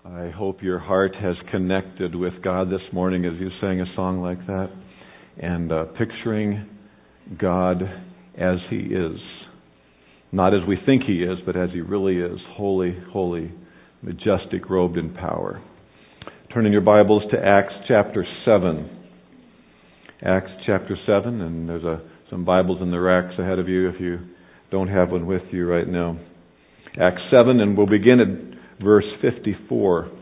I hope your heart has connected with God this morning as you sang a song like that, and picturing God as He is. Not as we think He is, but as He really is. Holy, holy, majestic, robed in power. Turn in your Bibles to Acts chapter 7. Acts chapter 7, and there's some Bibles in the racks ahead of you if you don't have one with you right now. Acts 7, and we'll begin at verse 54.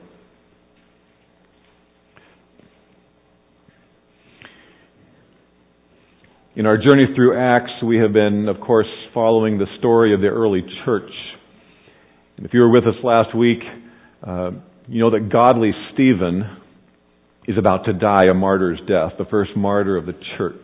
In our journey through Acts, we have been, of course, following the story of the early church. And if you were with us last week, you know that godly Stephen is about to die a martyr's death, the first martyr of the church.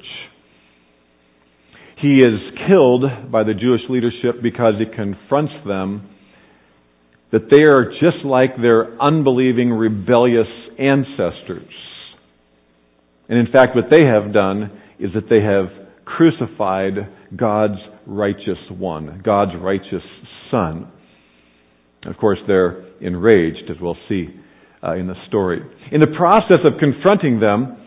He is killed by the Jewish leadership because he confronts them that they are just like their unbelieving, rebellious ancestors. And in fact, what they have done is that they have crucified God's righteous one, God's righteous Son. Of course, they're enraged, as we'll see in the story. In the process of confronting them,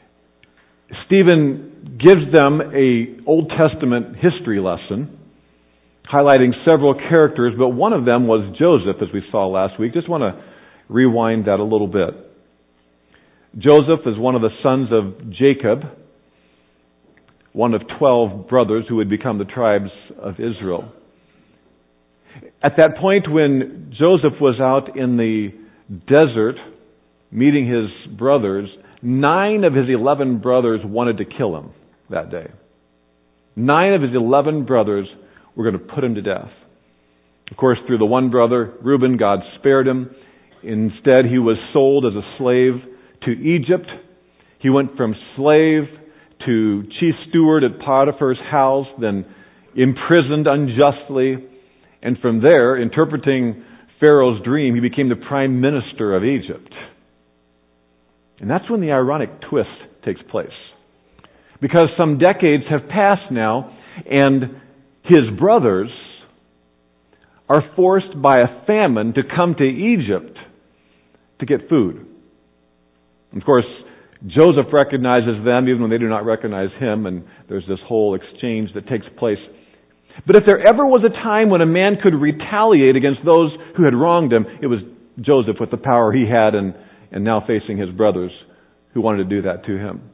Stephen gives them an Old Testament history lesson, highlighting several characters, but one of them was Joseph, as we saw last week. Just want to rewind that a little bit. Joseph is one of the sons of Jacob, one of 12 brothers who would become the tribes of Israel. At that point when Joseph was out in the desert meeting his brothers, 9 of his 11 brothers wanted to kill him that day. 9 of his 11 brothers were going to put him to death. Of course, through the one brother, Reuben, God spared him. Instead, he was sold as a slave to Egypt. He went from slave to chief steward at Potiphar's house, then imprisoned unjustly. And from there, interpreting Pharaoh's dream, he became the prime minister of Egypt. And that's when the ironic twist takes place. Because some decades have passed now, and his brothers are forced by a famine to come to Egypt to get food. Of course, Joseph recognizes them even when they do not recognize him, and there's this whole exchange that takes place. But if there ever was a time when a man could retaliate against those who had wronged him, it was Joseph with the power he had and now facing his brothers who wanted to do that to him.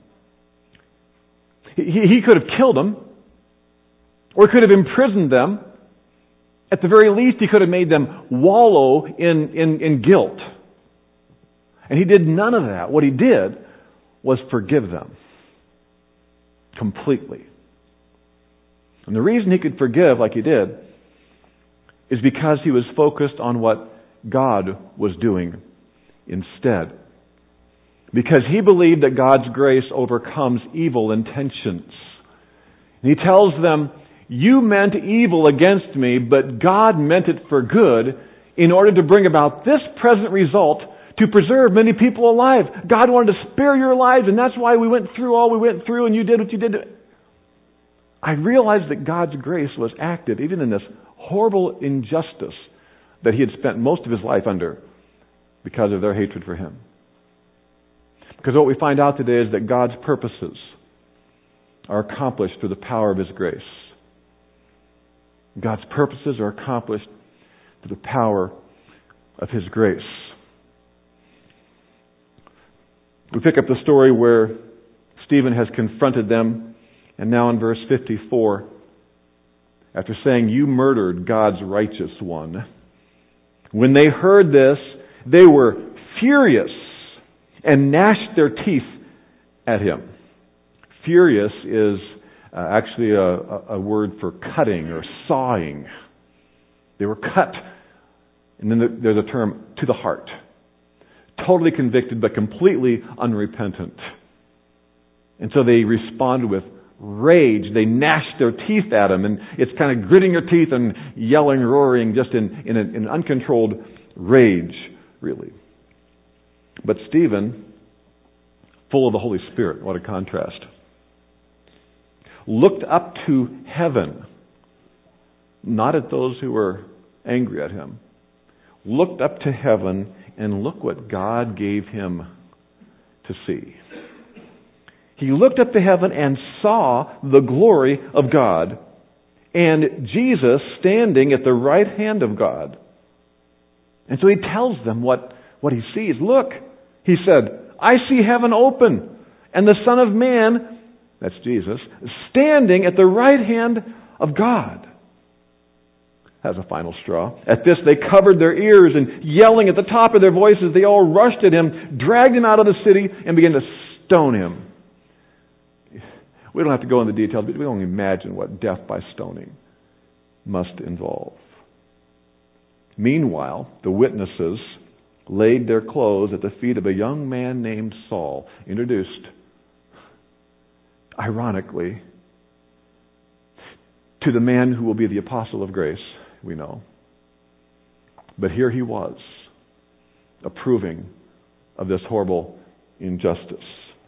He could have killed them, or could have imprisoned them. At the very least, he could have made them wallow in guilt. And he did none of that. What he did was forgive them completely. And the reason he could forgive like he did is because he was focused on what God was doing instead. Because he believed that God's grace overcomes evil intentions. And he tells them, you meant evil against me, but God meant it for good in order to bring about this present result to preserve many people alive. God wanted to spare your lives, and that's why we went through all we went through, and you did what you did. I realized that God's grace was active even in this horrible injustice that he had spent most of his life under because of their hatred for him. Because what we find out today is that God's purposes are accomplished through the power of his grace. God's purposes are accomplished through the power of his grace. We pick up the story where Stephen has confronted them, and now in verse 54, after saying, you murdered God's righteous one. When they heard this, they were furious and gnashed their teeth at him. Furious is actually a word for cutting or sawing. They were cut. And then there's a term, to the heart. Totally convicted, but completely unrepentant. And so they responded with rage. They gnashed their teeth at him, and it's kind of gritting your teeth and yelling, roaring, just in an uncontrolled rage, really. But Stephen, full of the Holy Spirit, what a contrast, looked up to heaven, not at those who were angry at him, looked up to heaven And look what God gave him to see. He looked up to heaven and saw the glory of God, and Jesus standing at the right hand of God. And so he tells them what he sees. Look, he said, I see heaven open, and the Son of Man, that's Jesus, standing at the right hand of God. That's a final straw. At this, they covered their ears, and yelling at the top of their voices, they all rushed at him, dragged him out of the city, and began to stone him. We don't have to go into details, but we don't imagine what death by stoning must involve. Meanwhile, the witnesses laid their clothes at the feet of a young man named Saul, introduced, ironically, to the man who will be the apostle of grace, we know. But here he was, approving of this horrible injustice.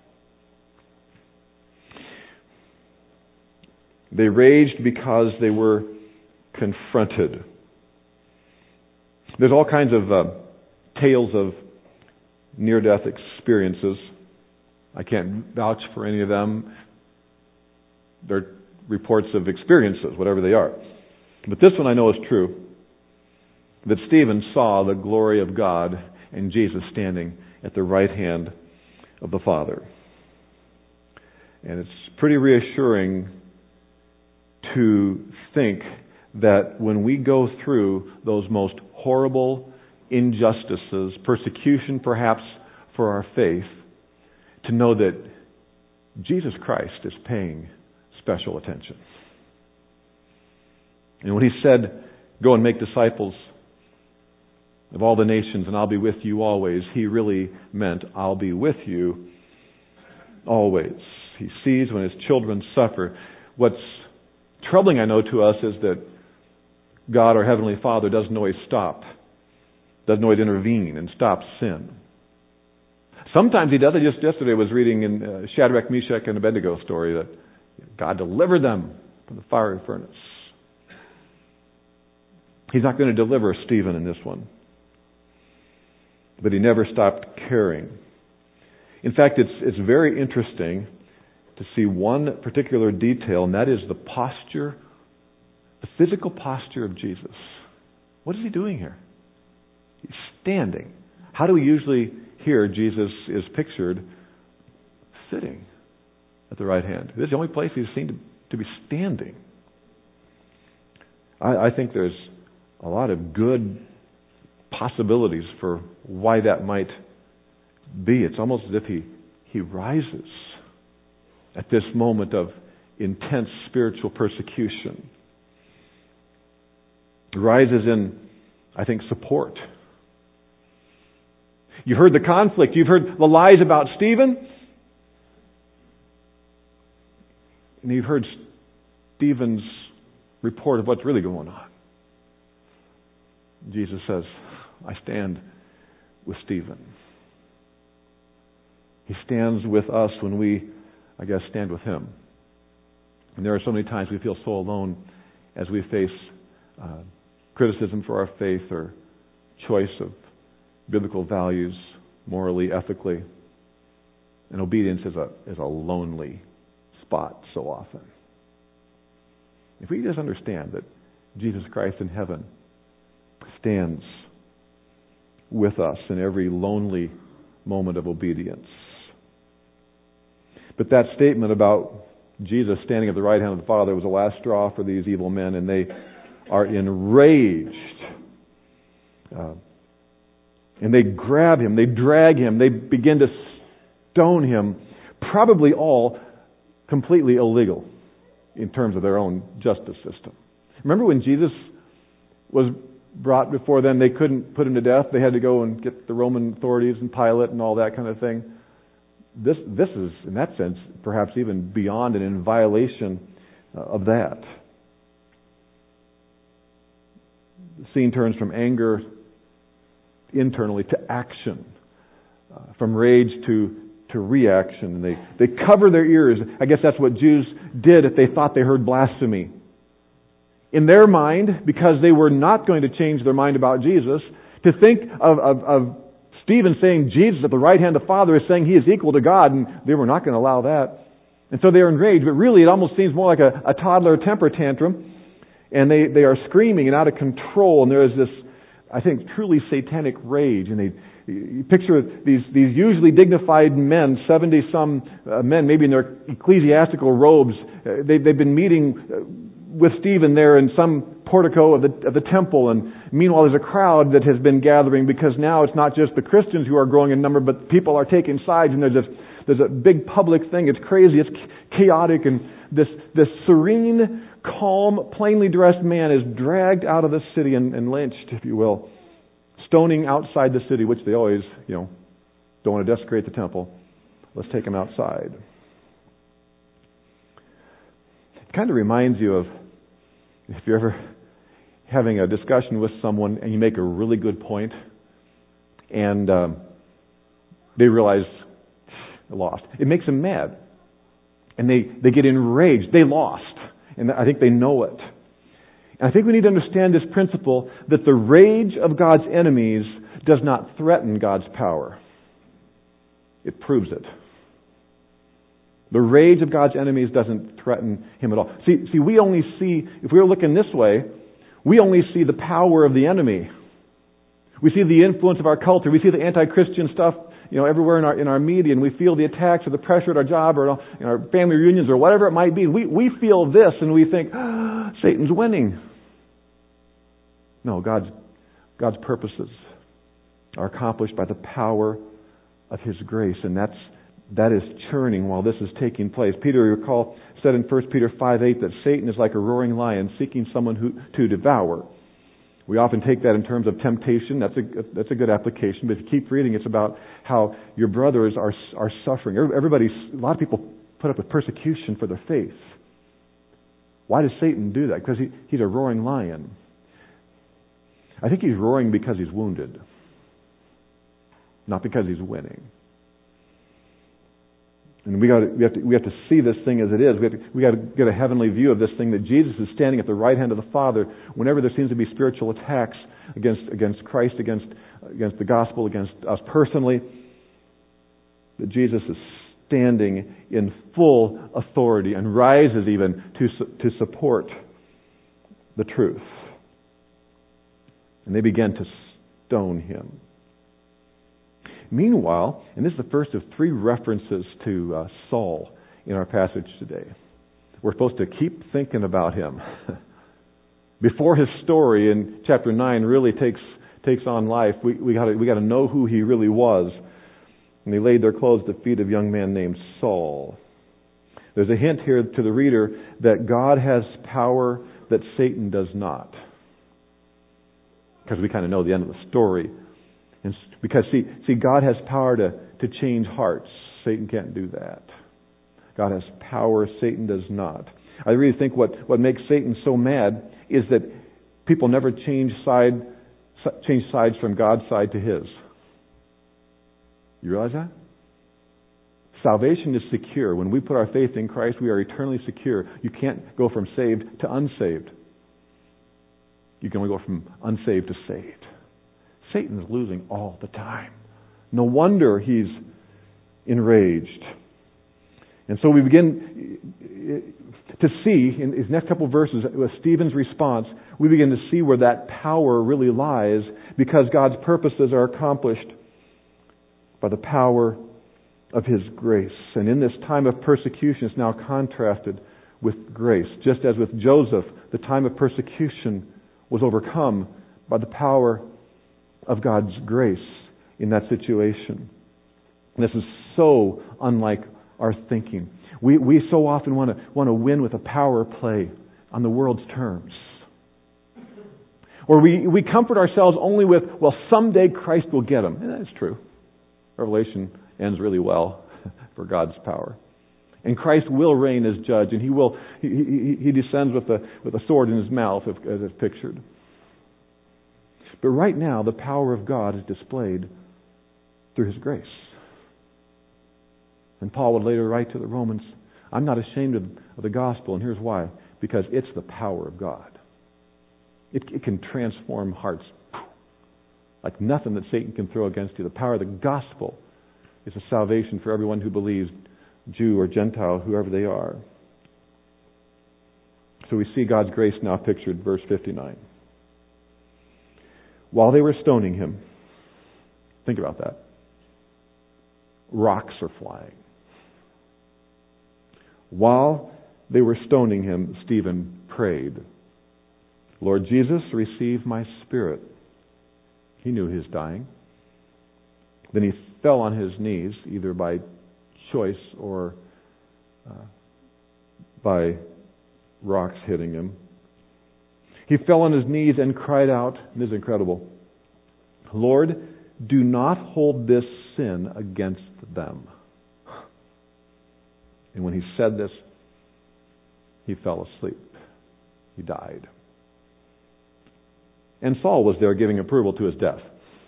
They raged because they were confronted. There's all kinds of tales of near-death experiences. I can't vouch for any of them. They're reports of experiences, whatever they are. But this one I know is true. That Stephen saw the glory of God and Jesus standing at the right hand of the Father. And it's pretty reassuring to think that when we go through those most horrible injustices, persecution perhaps for our faith, to know that Jesus Christ is paying special attention. And when he said, go and make disciples of all the nations and I'll be with you always, he really meant I'll be with you always. He sees when his children suffer. What's troubling, I know, to us is that God, our Heavenly Father, doesn't always intervene and stop sin. Sometimes he does. Just yesterday I was reading in Shadrach, Meshach, and Abednego story that God delivered them from the fiery furnace. He's not going to deliver Stephen in this one. But he never stopped caring. In fact, it's very interesting to see one particular detail, and that is the posture, the physical posture of Jesus. What is he doing here? He's standing. How do we usually hear Jesus is pictured sitting at the right hand? This is the only place he's seen to be standing. I think there's a lot of good possibilities for why that might be. It's almost as if he rises at this moment of intense spiritual persecution. He rises in, I think, support. You've heard the conflict. You've heard the lies about Stephen. And you've heard Stephen's report of what's really going on. Jesus says, I stand with Stephen. He stands with us when we, I guess, stand with him. And there are so many times we feel so alone as we face criticism for our faith or choice of biblical values, morally, ethically. And obedience is a lonely spot so often. If we just understand that Jesus Christ in heaven stands with us in every lonely moment of obedience. But that statement about Jesus standing at the right hand of the Father was the last straw for these evil men, and they are enraged. And they grab him, they drag him, they begin to stone him, probably all completely illegal in terms of their own justice system. Remember when Jesus was brought before them, they couldn't put him to death. They had to go and get the Roman authorities and Pilate and all that kind of thing. This is, in that sense, perhaps even beyond and in violation of that. The scene turns from anger internally to action, from rage to reaction. They cover their ears. I guess that's what Jews did if they thought they heard blasphemy. In their mind, because they were not going to change their mind about Jesus, to think of Stephen saying Jesus at the right hand of the Father is saying He is equal to God, and they were not going to allow that. And so they're enraged, but really it almost seems more like a toddler temper tantrum. And they are screaming and out of control, and there is this, I think, truly satanic rage. And you picture these usually dignified men, 70-some men, maybe in their ecclesiastical robes. They've been meeting with Stephen there in some portico of the temple, and meanwhile there's a crowd that has been gathering, because now it's not just the Christians who are growing in number, but people are taking sides, and there's a big public thing. It's crazy, it's chaotic, and this serene, calm, plainly dressed man is dragged out of the city and lynched, if you will, stoning outside the city, which they always, don't want to desecrate the temple. Let's take him outside. It kind of reminds you of, if you're ever having a discussion with someone and you make a really good point, and they realize they lost. It makes them mad. And they get enraged. They lost. And I think they know it. And I think we need to understand this principle that the rage of God's enemies does not threaten God's power. It proves it. The rage of God's enemies doesn't threaten Him at all. See, we only see, if we're looking this way, we only see the power of the enemy. We see the influence of our culture. We see the anti-Christian stuff, everywhere in our media, and we feel the attacks or the pressure at our job or in our family reunions or whatever it might be. We feel this and we think, Satan's winning. No, God's purposes are accomplished by the power of His grace, and that is churning while this is taking place. Peter, you recall, said in 1 Peter 5:8 that Satan is like a roaring lion seeking someone to devour. We often take that in terms of temptation. That's a good application. But if you keep reading, it's about how your brothers are suffering. A lot of people put up with persecution for their faith. Why does Satan do that? Because he's a roaring lion. I think he's roaring because he's wounded, not because he's winning. And we have to see this thing as it is. We got to get a heavenly view of this thing, that Jesus is standing at the right hand of the Father whenever there seems to be spiritual attacks against Christ, against the gospel, against us personally. That Jesus is standing in full authority and rises even to support the truth. And they began to stone Him. Meanwhile, and this is the first of 3 references to Saul in our passage today. We're supposed to keep thinking about him. Before his story in chapter 9 really takes on life, we got to know who he really was. And they laid their clothes at the feet of a young man named Saul. There's a hint here to the reader that God has power that Satan does not. Because we kind of know the end of the story. And because, see, God has power to change hearts. Satan can't do that. God has power, Satan does not. I really think what makes Satan so mad is that people never change sides from God's side to His. You realize that? Salvation is secure. When we put our faith in Christ, we are eternally secure. You can't go from saved to unsaved. You can only go from unsaved to saved. Satan's losing all the time. No wonder he's enraged. And so we begin to see, in these next couple of verses, with Stephen's response, we begin to see where that power really lies, because God's purposes are accomplished by the power of His grace. And in this time of persecution, it's now contrasted with grace. Just as with Joseph, the time of persecution was overcome by the power of God's grace in that situation. And this is so unlike our thinking. We so often want to win with a power play on the world's terms. Or we comfort ourselves only with, well, someday Christ will get them. And that's true. Revelation ends really well for God's power. And Christ will reign as judge, and He descends with a sword in His mouth, as it's pictured. But right now, the power of God is displayed through His grace. And Paul would later write to the Romans, I'm not ashamed of the gospel, and here's why. Because it's the power of God. It can transform hearts like nothing that Satan can throw against you. The power of the gospel is a salvation for everyone who believes, Jew or Gentile, whoever they are. So we see God's grace now pictured, verse 59. While they were stoning him, think about that. Rocks are flying. While they were stoning him, Stephen prayed, Lord Jesus, receive my spirit. He knew he was dying. Then he fell on his knees, either by choice or by rocks hitting him. He fell on his knees and cried out, and this is incredible, Lord, do not hold this sin against them. And when he said this, he fell asleep. He died. And Saul was there giving approval to his death.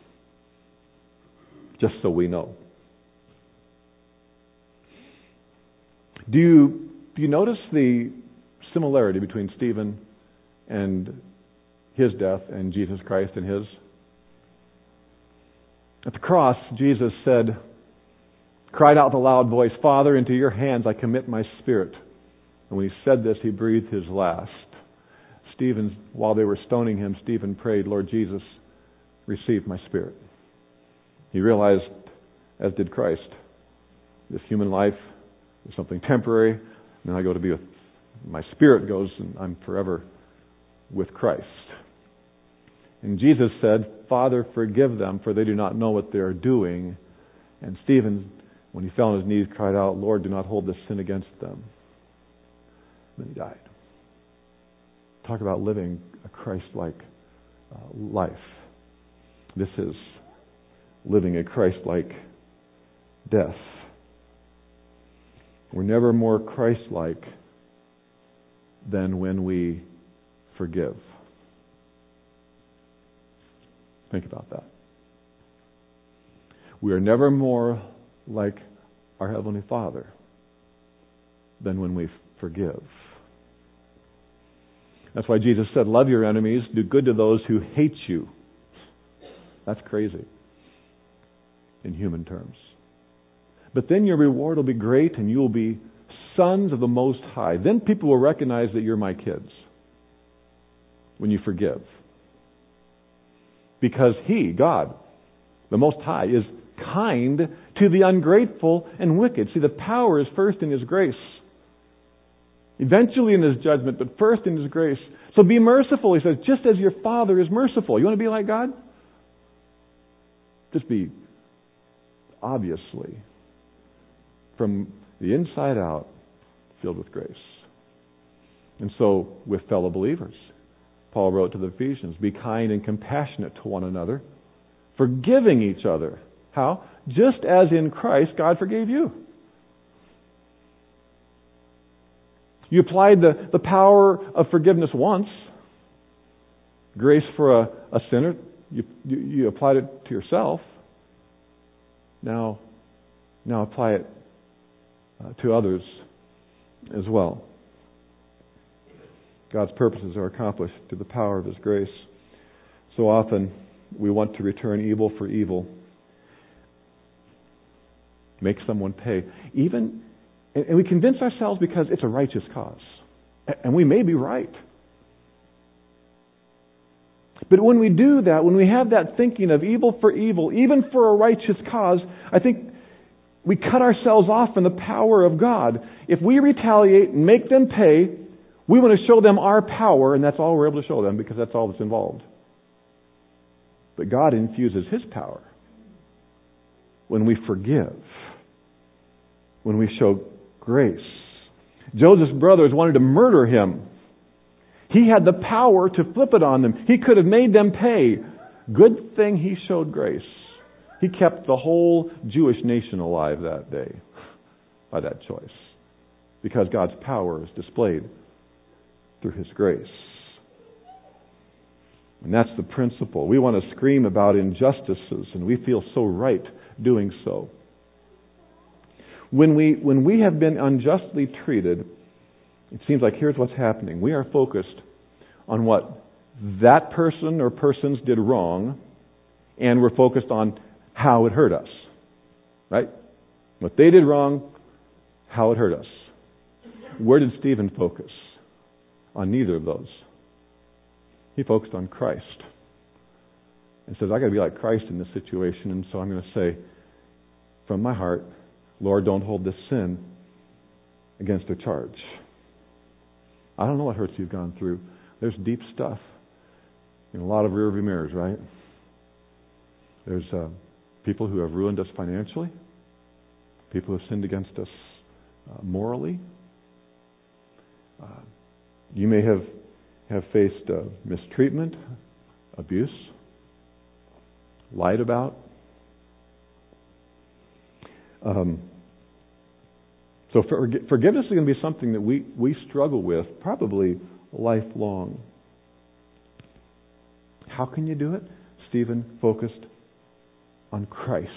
Just so we know. Do you notice the similarity between Stephen and his death and Jesus Christ and his? At the cross, Jesus said, cried out with a loud voice, Father, into your hands I commit my spirit. And when he said this, he breathed his last. Stephen, while they were stoning him, Stephen prayed, Lord Jesus, receive my spirit. He realized, as did Christ, this human life is something temporary, and then I go to be with, my spirit goes, and I'm forever with Christ. And Jesus said, Father, forgive them, for they do not know what they are doing. And Stephen, when he fell on his knees, cried out, Lord, do not hold this sin against them. Then he died. Talk about living a Christ-like life. This is living a Christ-like death. We're never more Christ-like than when we forgive. Think about that. We are never more like our Heavenly Father than when we forgive. That's why Jesus said, love your enemies, do good to those who hate you. That's crazy in human terms. But then your reward will be great and you will be sons of the Most High. Then people will recognize that you're my kids when you forgive. Because He, God, the Most High, is kind to the ungrateful and wicked. See, the power is first in His grace. Eventually in His judgment, but first in His grace. So be merciful, He says, just as your Father is merciful. You want to be like God? Just be, obviously, from the inside out, filled with grace. And so, with fellow believers, Paul wrote to the Ephesians, be kind and compassionate to one another, forgiving each other. How? Just as in Christ, God forgave you. You applied the power of forgiveness once. Grace for a sinner. You applied it to yourself. Now apply it to others as well. God's purposes are accomplished through the power of His grace. So often we want to return evil for evil. Make someone pay. And we convince ourselves because it's a righteous cause. And we may be right. But when we do that, when we have that thinking of evil for evil, even for a righteous cause, I think we cut ourselves off from the power of God. If we retaliate and make them pay, we want to show them our power, and that's all we're able to show them because that's all that's involved. But God infuses His power when we forgive, when we show grace. Joseph's brothers wanted to murder him. He had the power to flip it on them. He could have made them pay. Good thing he showed grace. He kept the whole Jewish nation alive that day by that choice. Because God's power is displayed through His grace. And that's the principle. We want to scream about injustices, and we feel so right doing so. When we have been unjustly treated, it seems like here's what's happening. We are focused on what that person or persons did wrong, and we're focused on how it hurt us. Right? What they did wrong, how it hurt us. Where did Stephen focus? On neither of those. He focused on Christ. And says, I got to be like Christ in this situation, and so I'm going to say, from my heart, Lord, don't hold this sin against a charge. I don't know what hurts you've gone through. There's deep stuff. A lot of rearview mirrors, right? There's people who have ruined us financially. People who have sinned against us morally. You may have faced mistreatment, abuse, lied about. So forgiveness is going to be something that we struggle with probably lifelong. How can you do it? Stephen focused on Christ.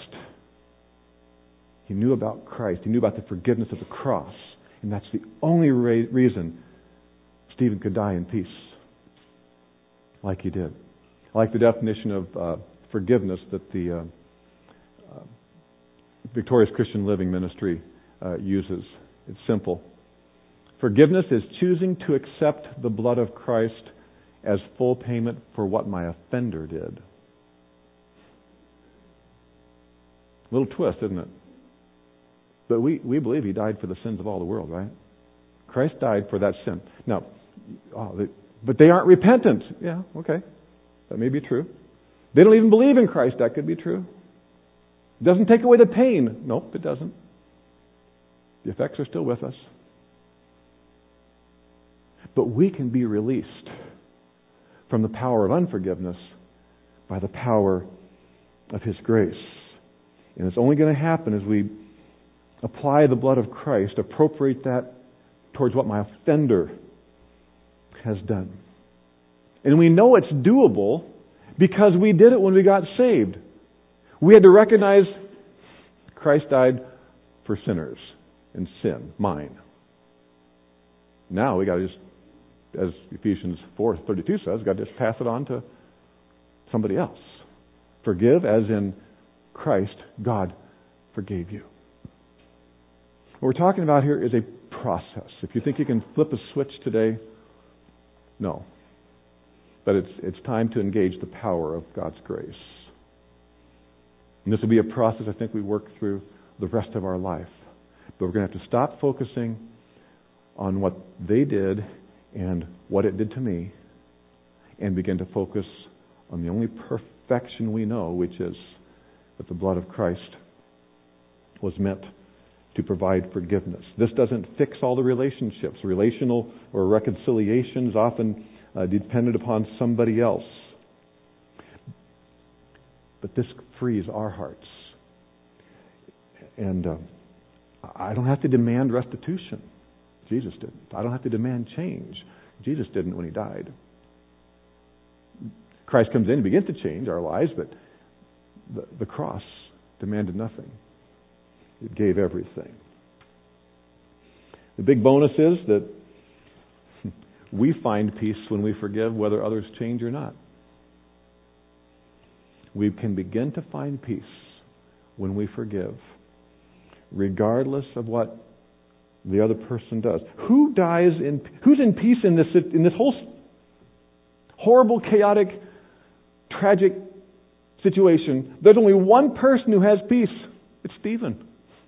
He knew about Christ. He knew about the forgiveness of the cross. And that's the only reason Stephen could die in peace like he did. I like the definition of forgiveness that the Victorious Christian Living Ministry uses. It's simple. Forgiveness is choosing to accept the blood of Christ as full payment for what my offender did. A little twist, isn't it? But we believe He died for the sins of all the world, right? Christ died for that sin. Now, but they aren't repentant. Yeah, okay. That may be true. They don't even believe in Christ. That could be true. It doesn't take away the pain. Nope, it doesn't. The effects are still with us. But we can be released from the power of unforgiveness by the power of His grace. And it's only going to happen as we apply the blood of Christ, appropriate that towards what my offender has done. And we know it's doable because we did it when we got saved. We had to recognize Christ died for sinners and sin, mine. Now we got to just, as Ephesians 4:32 says, got to just pass it on to somebody else. Forgive as in Christ, God forgave you. What we're talking about here is a process. If you think you can flip a switch today, no. But it's time to engage the power of God's grace. And this will be a process I think we work through the rest of our life. But we're going to have to stop focusing on what they did and what it did to me and begin to focus on the only perfection we know, which is that the blood of Christ was meant to provide forgiveness. This doesn't fix all the relationships. Relational or reconciliations often dependent upon somebody else. But this frees our hearts. And I don't have to demand restitution. Jesus didn't. I don't have to demand change. Jesus didn't when He died. Christ comes in and begins to change our lives, but the cross demanded nothing. It gave everything. The big bonus is that we find peace when we forgive, whether others change or not. We can begin to find peace when we forgive, regardless of what the other person does. Who's in peace in this whole horrible, chaotic, tragic situation? There's only one person who has peace. It's Stephen.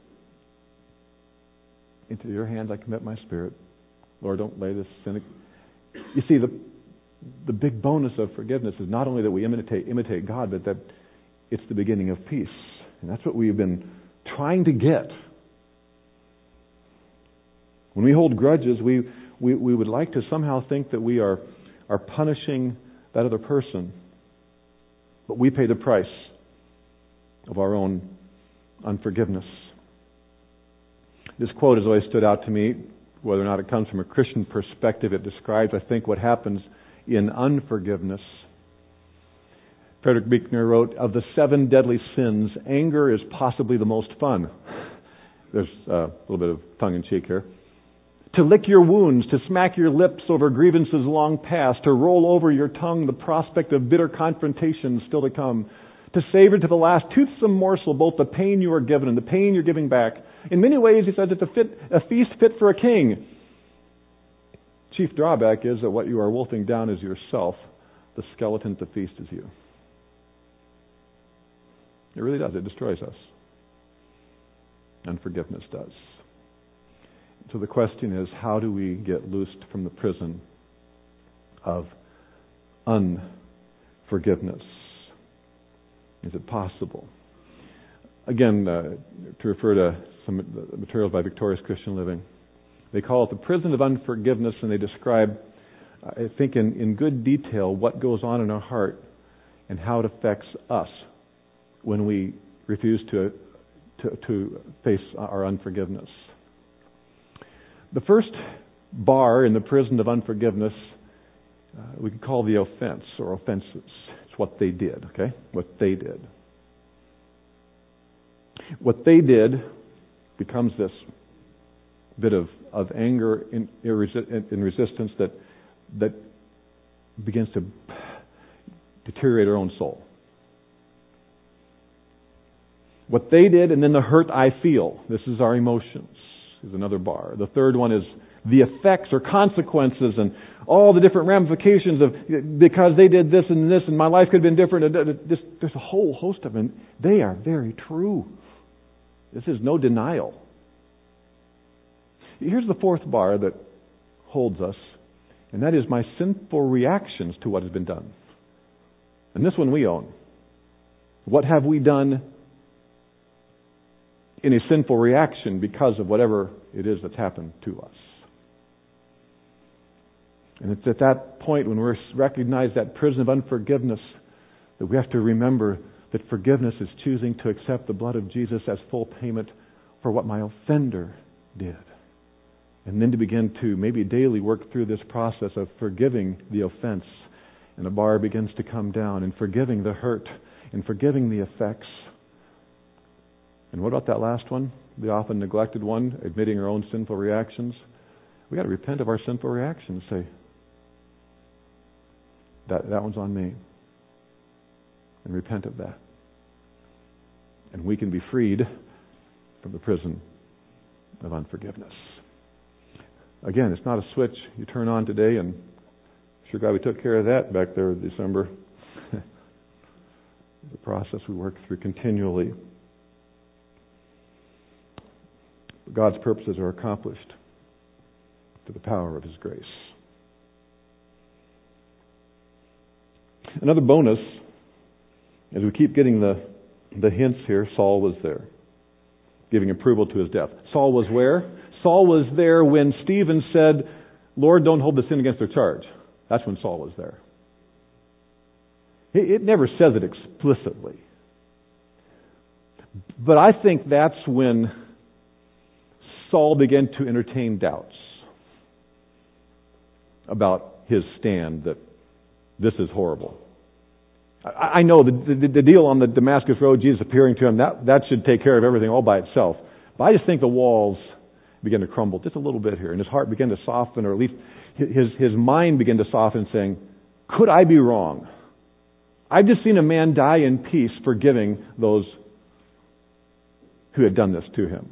Into your hands I commit my spirit. Lord, don't lay this sin. You see, the big bonus of forgiveness is not only that we imitate God, but that it's the beginning of peace. And that's what we've been trying to get. When we hold grudges, we would like to somehow think that we are punishing that other person. But we pay the price of our own unforgiveness. This quote has always stood out to me. Whether or not it comes from a Christian perspective, it describes, I think, what happens in unforgiveness. Frederick Buechner wrote, "Of the 7 deadly sins, anger is possibly the most fun." There's a little bit of tongue-in-cheek here. To lick your wounds, to smack your lips over grievances long past, to roll over your tongue the prospect of bitter confrontations still to come, to savor to the last toothsome morsel both the pain you are given and the pain you're giving back. In many ways, he says it's a feast fit for a king. Chief drawback is that what you are wolfing down is yourself. The skeleton at the feast is you. It really does. It destroys us. Unforgiveness does. So the question is, how do we get loosed from the prison of unforgiveness? Is it possible? Again, to refer to some materials by Victorious Christian Living, they call it the prison of unforgiveness, and they describe, I think, in good detail what goes on in our heart and how it affects us when we refuse to face our unforgiveness. The first bar in the prison of unforgiveness we could call the offense or offenses. It's what they did, okay? What they did. What they did becomes this bit of anger in resistance that begins to deteriorate our own soul. What they did, and then the hurt I feel. This is our emotions, is another bar. The third one is the effects or consequences and all the different ramifications of because they did this and my life could have been different. There's a whole host of them. They are very true. This is no denial. Here's the fourth bar that holds us, and that is my sinful reactions to what has been done. And this one we own. What have we done in a sinful reaction because of whatever it is that's happened to us? And it's at that point when we recognize that prison of unforgiveness that we have to remember that forgiveness is choosing to accept the blood of Jesus as full payment for what my offender did. And then to begin to maybe daily work through this process of forgiving the offense. And a bar begins to come down, and forgiving the hurt, and forgiving the effects. And what about that last one? The often neglected one, admitting our own sinful reactions. We got to repent of our sinful reactions. Say, that one's on me. And repent of that. And we can be freed from the prison of unforgiveness. Again, it's not a switch you turn on today, and sure glad we took care of that back there in December. The process we work through continually. God's purposes are accomplished through the power of His grace. Another bonus, as we keep getting the hints here, Saul was there, giving approval to his death. Saul was where? Saul was there when Stephen said, Lord, don't hold the sin against their charge. That's when Saul was there. It never says it explicitly. But I think that's when Saul began to entertain doubts about his stand that this is horrible. I know the deal on the Damascus Road, Jesus appearing to him, that should take care of everything all by itself. But I just think the walls began to crumble just a little bit here, and his heart began to soften, or at least his mind began to soften, saying, could I be wrong? I've just seen a man die in peace, forgiving those who had done this to him.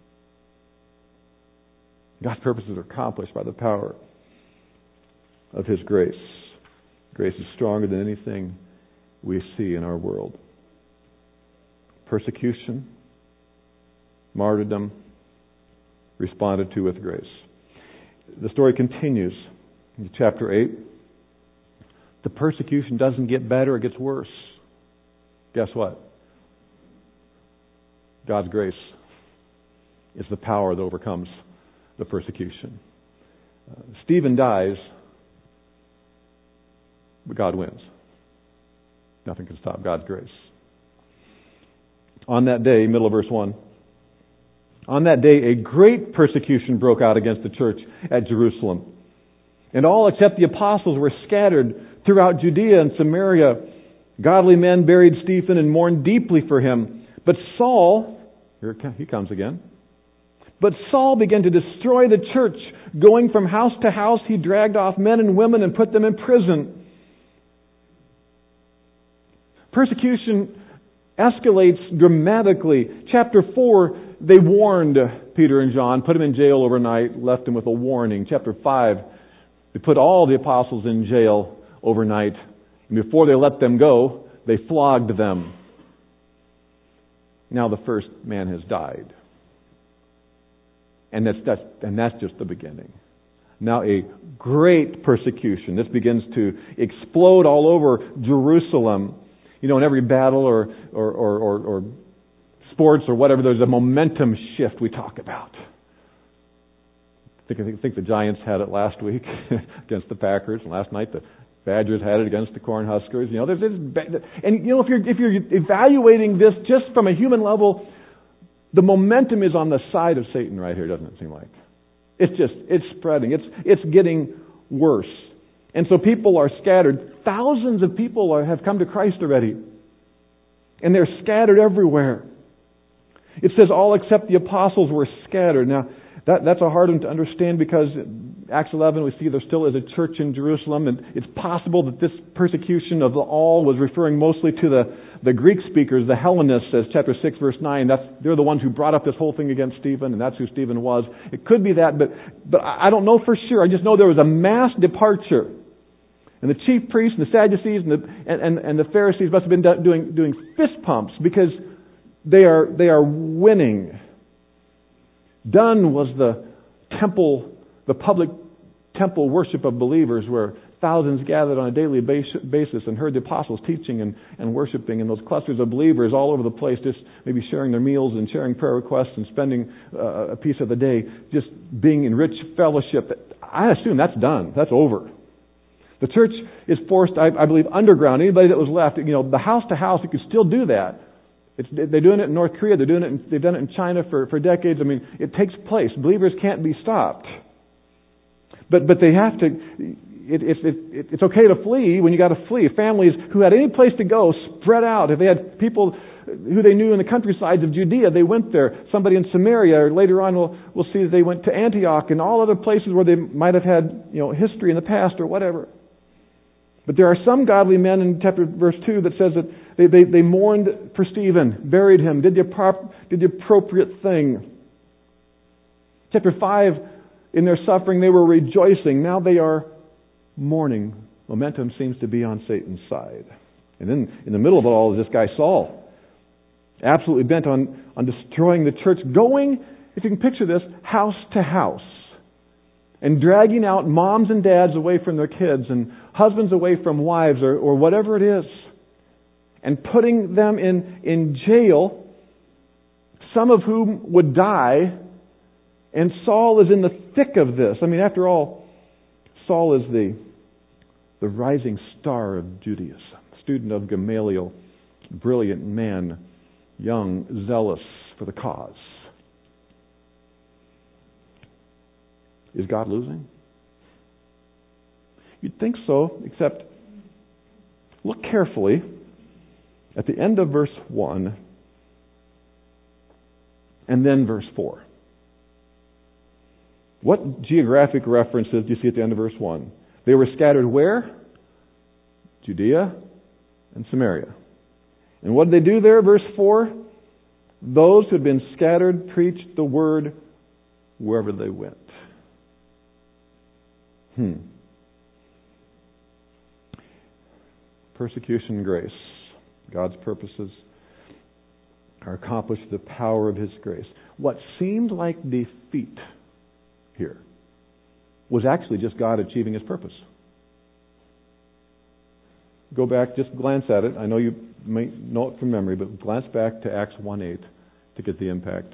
God's purposes are accomplished by the power of His grace. Grace is stronger than anything we see in our world. Persecution, martyrdom, responded to with grace. The story continues in chapter 8. The persecution doesn't get better, it gets worse. Guess what? God's grace is the power that overcomes the persecution. Stephen dies, but God wins. Nothing can stop God's grace. On that day, middle of verse 1, on that day a great persecution broke out against the church at Jerusalem. And all except the apostles were scattered throughout Judea and Samaria. Godly men buried Stephen and mourned deeply for him. But Saul, here he comes again. But Saul began to destroy the church. Going from house to house, he dragged off men and women and put them in prison. Persecution escalates dramatically. Chapter 4, they warned Peter and John, put them in jail overnight, left them with a warning. Chapter 5, they put all the apostles in jail overnight. And before they let them go, they flogged them. Now the first man has died. And that's just the beginning. Now a great persecution. This begins to explode all over Jerusalem. You know, in every battle or sports or whatever, there's a momentum shift we talk about. I think the Giants had it last week against the Packers, and last night the Badgers had it against the Cornhuskers. You know, and you know, if you're evaluating this just from a human level, the momentum is on the side of Satan right here, doesn't it seem like? It's spreading. It's getting worse. And so people are scattered. Thousands of people have come to Christ already. And they're scattered everywhere. It says all except the apostles were scattered. Now, that's a hard one to understand because Acts 11, we see there still is a church in Jerusalem, and it's possible that this persecution of the all was referring mostly to the Greek speakers, the Hellenists, as chapter 6, verse 9. They're the ones who brought up this whole thing against Stephen, and that's who Stephen was. It could be that, but I don't know for sure. I just know there was a mass departure. And the chief priests and the Sadducees and the Pharisees must have been doing fist pumps because they are winning. Done was the temple, the public temple worship of believers where thousands gathered on a daily basis and heard the apostles teaching and worshiping, and those clusters of believers all over the place just maybe sharing their meals and sharing prayer requests and spending a piece of the day just being in rich fellowship. I assume that's done. That's over. The church is forced, I believe, underground. Anybody that was left, you know, the house to house, you can still do that. They're doing it in North Korea. They've done it in China for decades. I mean, it takes place. Believers can't be stopped. But they have to. It's okay to flee when you got to flee. Families who had any place to go spread out. If they had people who they knew in the countrysides of Judea, they went there. Somebody in Samaria, or later on we'll see that they went to Antioch and all other places where they might have had, you know, history in the past or whatever. But there are some godly men in verse 2 that says that they mourned for Stephen, buried him, did the appropriate thing. Chapter 5, in their suffering they were rejoicing. Now they are mourning. Momentum seems to be on Satan's side. And then in the middle of it all is this guy Saul, absolutely bent on destroying the church, going, if you can picture this, house to house. And dragging out moms and dads away from their kids and husbands away from wives or whatever it is. And putting them in jail, some of whom would die. And Saul is in the thick of this. I mean, after all, Saul is the rising star of Judaism. Student of Gamaliel, brilliant man, young, zealous for the cause. Is God losing? You'd think so, except look carefully at the end of verse 1 and then verse 4. What geographic references do you see at the end of verse 1? They were scattered where? Judea and Samaria. And what did they do there, verse 4? Those who had been scattered preached the word wherever they went. Persecution and grace. God's purposes are accomplished through the power of His grace. What seemed like defeat here was actually just God achieving His purpose. Go back, just glance at it. I know you may know it from memory, but glance back to Acts 1:8 to get the impact.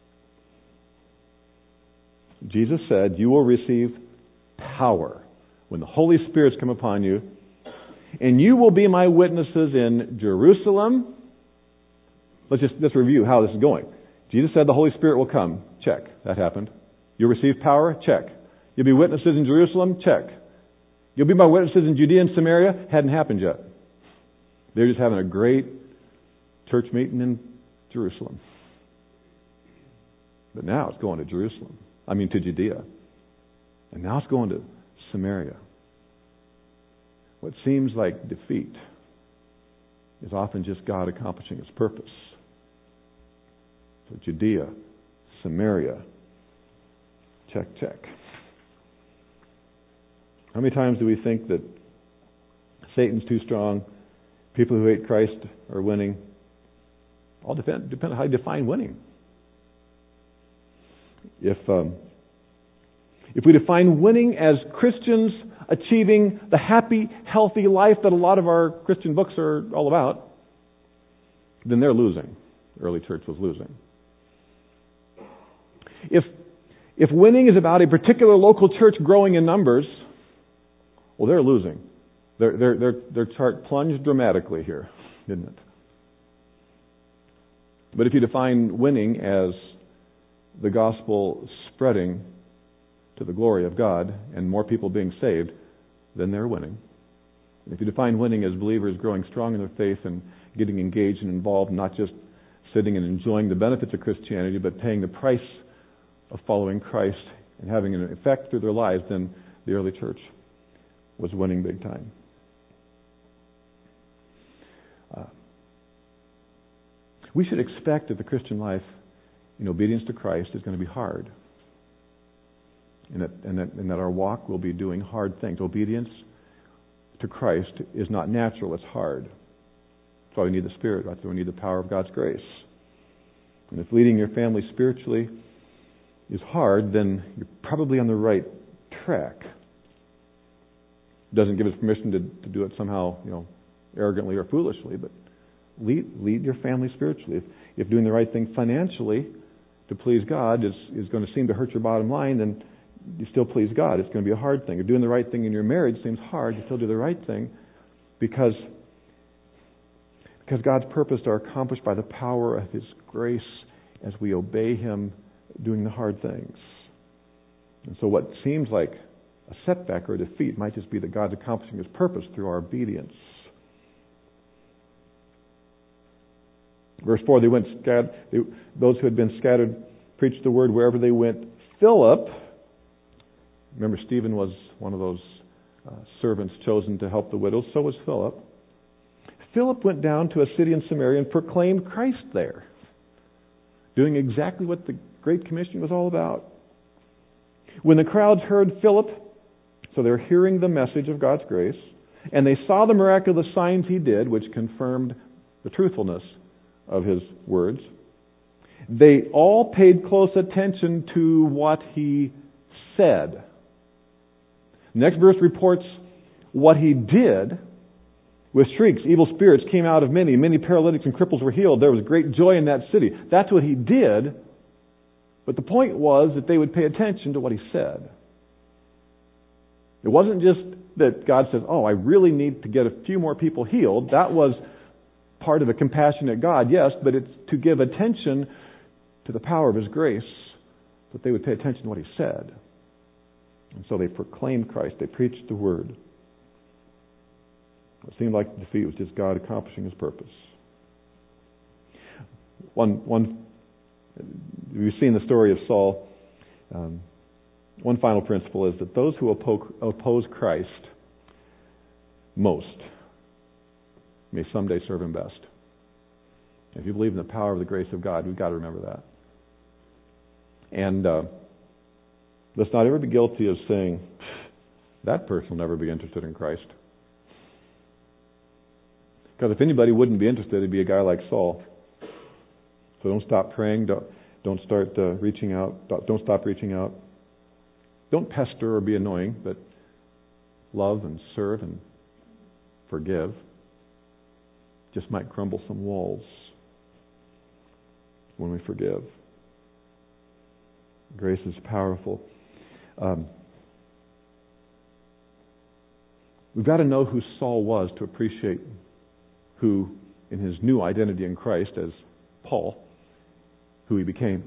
Jesus said, "You will receive power when the Holy Spirit's come upon you, and you will be my witnesses in Jerusalem." Let's review how this is going. Jesus said the Holy Spirit will come. Check. That happened. You'll receive power. Check. You'll be witnesses in Jerusalem. Check. You'll be my witnesses in Judea and Samaria. Hadn't happened yet. They're just having a great church meeting in Jerusalem. But now it's going to to Judea. And now it's going to Samaria. What seems like defeat is often just God accomplishing His purpose. So Judea, Samaria, check. How many times do we think that Satan's too strong, people who hate Christ are winning? All depend on how you define winning. If we define winning as Christians achieving the happy, healthy life that a lot of our Christian books are all about, then they're losing. The early church was losing. If winning is about a particular local church growing in numbers, well, they're losing. Their chart plunged dramatically here, didn't it? But if you define winning as the gospel spreading to the glory of God and more people being saved, then they're winning. If you define winning as believers growing strong in their faith and getting engaged and involved, not just sitting and enjoying the benefits of Christianity, but paying the price of following Christ and having an effect through their lives, then the early church was winning big time. We should expect that the Christian life in obedience to Christ is going to be hard. And that our walk will be doing hard things. Obedience to Christ is not natural, it's hard. That's why we need the Spirit. That's why we need the power of God's grace. And if leading your family spiritually is hard, then you're probably on the right track. It doesn't give us permission to do it somehow, arrogantly or foolishly, but lead your family spiritually. If doing the right thing financially to please God is going to seem to hurt your bottom line, then you still please God. It's going to be a hard thing. If doing the right thing in your marriage seems hard, you still do the right thing because God's purposes are accomplished by the power of His grace as we obey Him doing the hard things. And so what seems like a setback or a defeat might just be that God's accomplishing His purpose through our obedience. Verse 4, those who had been scattered preached the word wherever they went. Philip, remember Stephen was one of those servants chosen to help the widows, so was Philip. Philip went down to a city in Samaria and proclaimed Christ there, doing exactly what the Great Commission was all about. When the crowds heard Philip, so they're hearing the message of God's grace, and they saw the miraculous signs he did, which confirmed the truthfulness of his words, they all paid close attention to what he said. The next verse reports what he did. With shrieks, evil spirits came out of many. Many paralytics and cripples were healed. There was great joy in that city. That's what he did. But the point was that they would pay attention to what he said. It wasn't just that God says, I really need to get a few more people healed. That was part of a compassionate God, yes, but it's to give attention to the power of His grace, that they would pay attention to what He said. And so they proclaimed Christ. They preached the Word. It seemed like the defeat was just God accomplishing His purpose. We've seen the story of Saul. One final principle is that those who oppose Christ most may someday serve Him best. If you believe in the power of the grace of God, we've got to remember that. And let's not ever be guilty of saying, that person will never be interested in Christ. Because if anybody wouldn't be interested, it'd be a guy like Saul. So don't stop praying. Don't start reaching out. Don't stop reaching out. Don't pester or be annoying, but love and serve and forgive. Just might crumble some walls when we forgive. Grace is powerful. We've got to know who Saul was to appreciate who, in his new identity in Christ as Paul, who he became.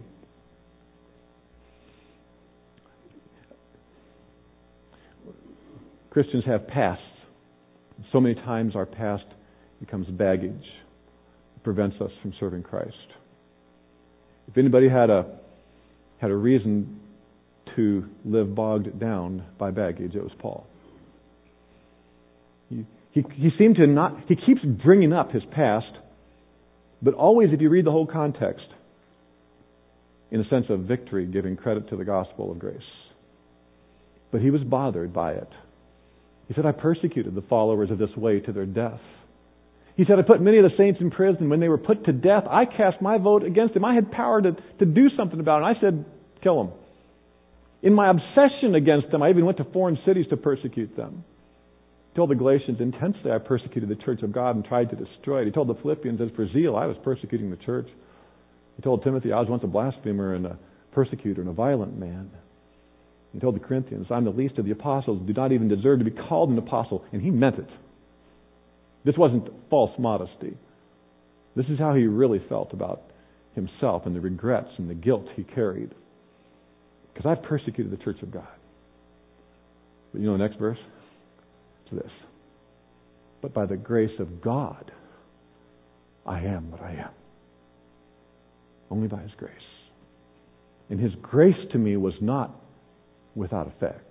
Christians have pasts. So many times our past becomes baggage. It prevents us from serving Christ. If anybody had a reason to live bogged down by baggage, it was Paul. He He seemed to not, he keeps bringing up his past, but always, if you read the whole context, in a sense of victory, giving credit to the gospel of grace. But he was bothered by it. He said, I persecuted the followers of this way to their death. He said, I put many of the saints in prison. When they were put to death, I cast my vote against them. I had power to do something about it. And I said, kill them. In my obsession against them, I even went to foreign cities to persecute them. He told the Galatians, intensely I persecuted the church of God and tried to destroy it. He told the Philippians, as for zeal, I was persecuting the church. He told Timothy, I was once a blasphemer and a persecutor and a violent man. He told the Corinthians, I'm the least of the apostles, do not even deserve to be called an apostle. And he meant it. This wasn't false modesty. This is how he really felt about himself and the regrets and the guilt he carried. Because I've persecuted the church of God. But you know the next verse? It's this. But by the grace of God, I am what I am. Only by His grace. And His grace to me was not without effect.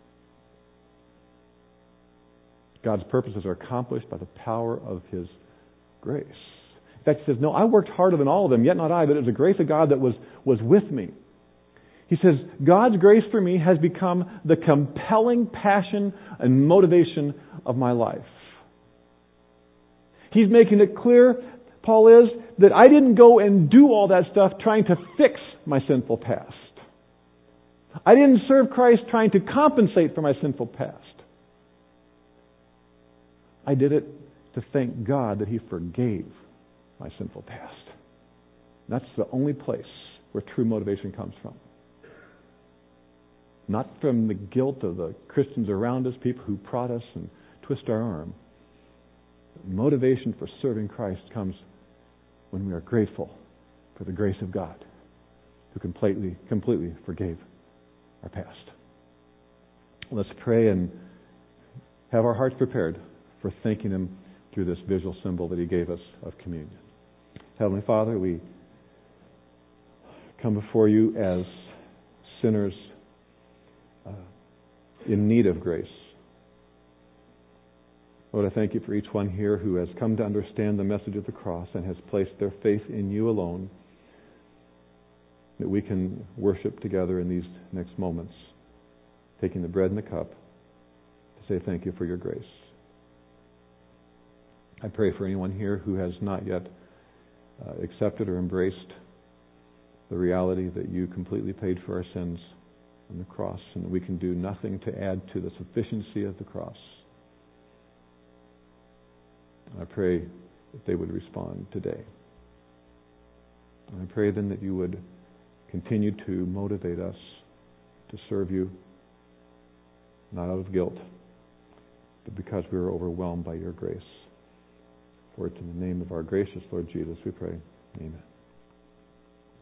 God's purposes are accomplished by the power of His grace. In fact, He says, no, I worked harder than all of them, yet not I, but it was the grace of God that was with me. He says, God's grace for me has become the compelling passion and motivation of my life. He's making it clear, Paul is, that I didn't go and do all that stuff trying to fix my sinful past. I didn't serve Christ trying to compensate for my sinful past. I did it to thank God that He forgave my sinful past. That's the only place where true motivation comes from. Not from the guilt of the Christians around us, people who prod us and twist our arm. Motivation for serving Christ comes when we are grateful for the grace of God, who completely forgave our past. Let's pray and have our hearts prepared for thanking Him through this visual symbol that He gave us of communion. Heavenly Father, we come before You as sinners in need of grace. Lord, I thank You for each one here who has come to understand the message of the cross and has placed their faith in You alone, that we can worship together in these next moments, taking the bread and the cup to say thank You for Your grace. I pray for anyone here who has not yet accepted or embraced the reality that You completely paid for our sins on the cross, and that we can do nothing to add to the sufficiency of the cross. I pray that they would respond today. And I pray then that You would continue to motivate us to serve You, not out of guilt, but because we are overwhelmed by Your grace. For it's in the name of our gracious Lord Jesus we pray. Amen.